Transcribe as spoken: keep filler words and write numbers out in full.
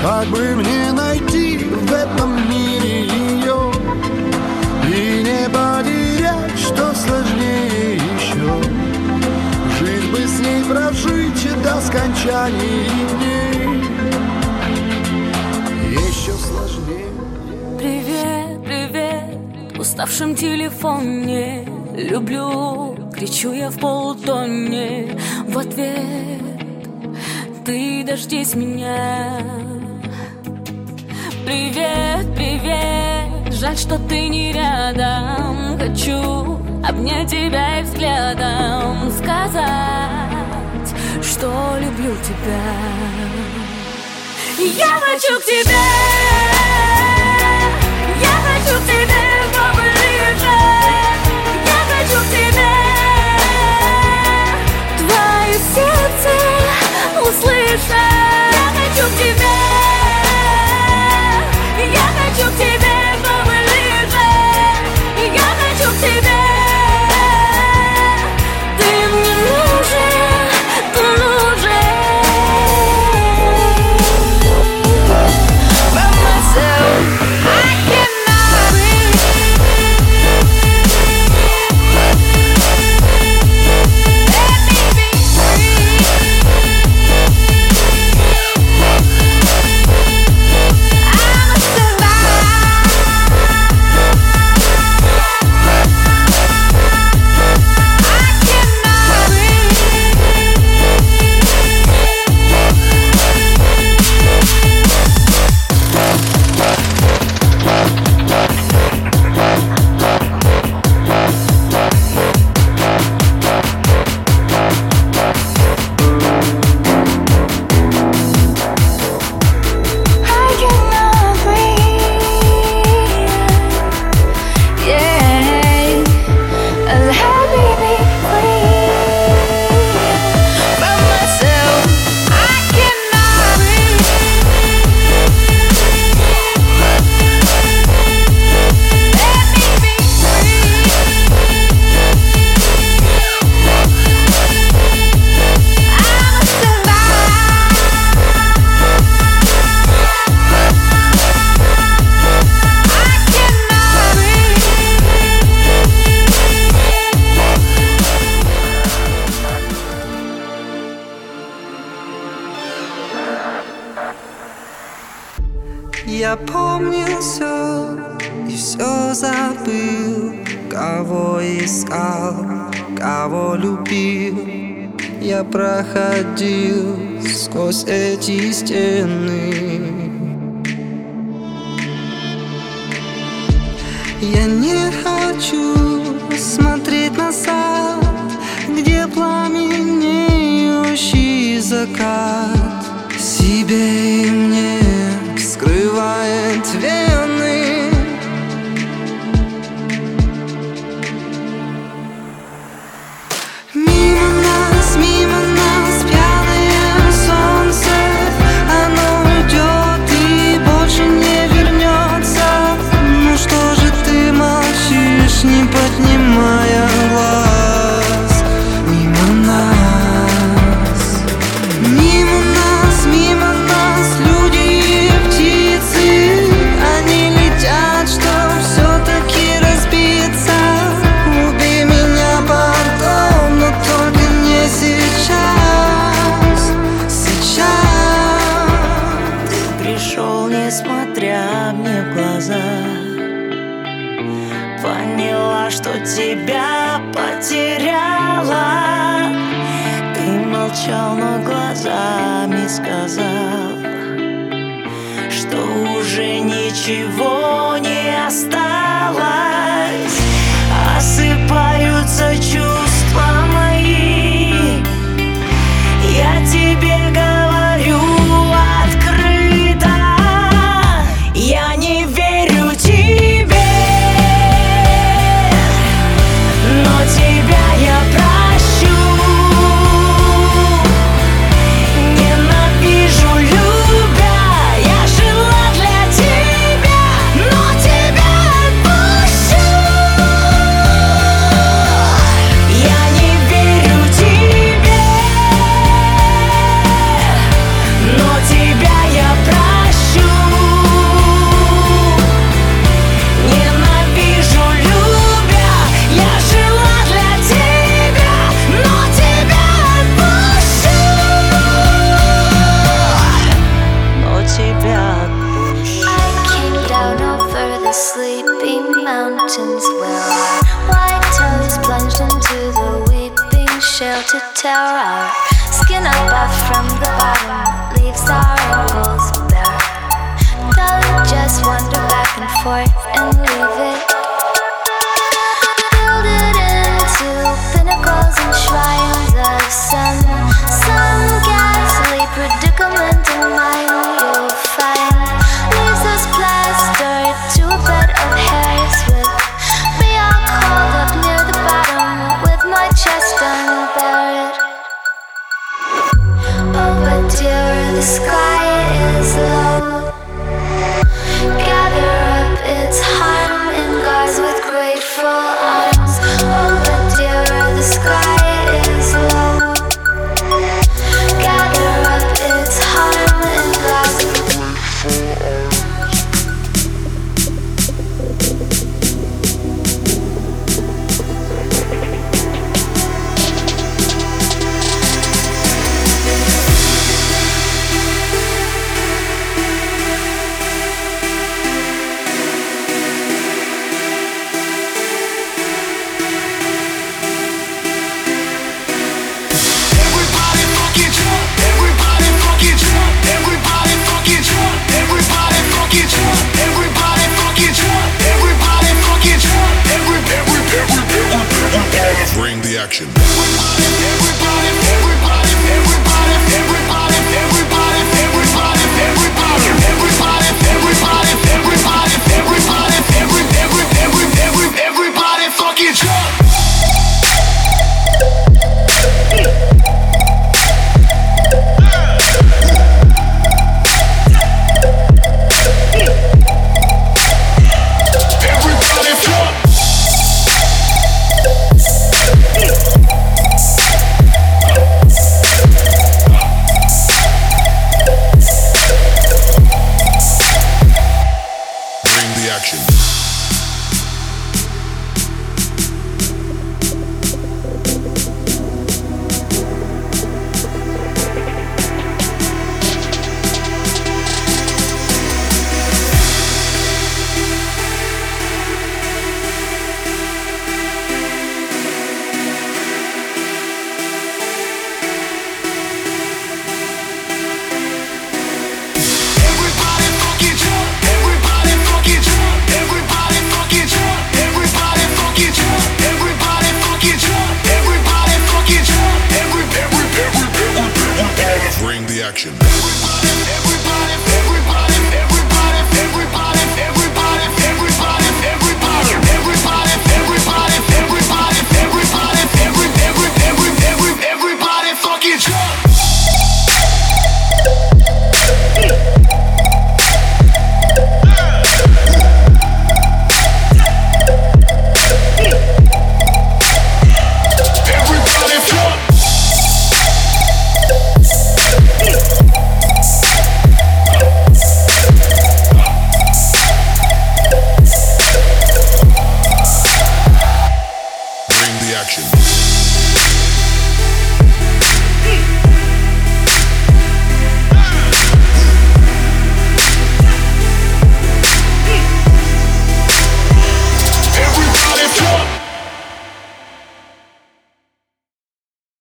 Как бы мне найти в этом мире ее и не потерять, что сложнее еще? Жизнь бы с ней прожить до скончания дней еще сложнее. Привет, привет, в уставшем телефоне люблю, кричу я в полутоне в ответ. Ты дождись меня. Привет, привет, жаль, что ты не рядом. Хочу обнять тебя и взглядом сказать, что люблю тебя. Я хочу к тебе, я хочу к тебе поближе. Я хочу к тебе, твое сердце услышать. Я хочу к тебе, я хочу к тебе поближе. Я хочу к тебе, ты мне нужен, ты нужен. By myself, I cannot breathe. Let me be free. I'm a survivor. I cannot breathe. I cannot breathe. Yeah, let me be free. By myself, I cannot breathe. Let me be free. I'm a survivor. I cannot breathe. Я помнил все и все забыл. Кого искал, кого любил. Я проходил сквозь эти стены. Я не хочу смотреть назад, где пламенеющий закат себе и мне вскрывает вены. Мимо нас, мимо нас пьяное солнце. Оно уйдет и больше не вернется. Ну что же ты молчишь, не поднимая глаз? Мимо нас, мимо нас, мимо нас люди и птицы. Они летят, чтоб все-таки разбиться. Убей меня потом, но только не сейчас. Сейчас Ты пришел, несмотря мне в глаза. Поняла, что тебя потеряла. Ты молчал, но глазами сказал, что уже ничего не осталось. Осыпаются чувства мои. Я тебе говорю открыто. Я не верю тебе, но тебя я прощу. Ненавижу, любя, я жила для тебя, но тебя sleepy mountains where our white toes plunged into the weeping shelter tower. Our skin above from the bottom leaves our ankles bare. They'll just wander back and forth and leave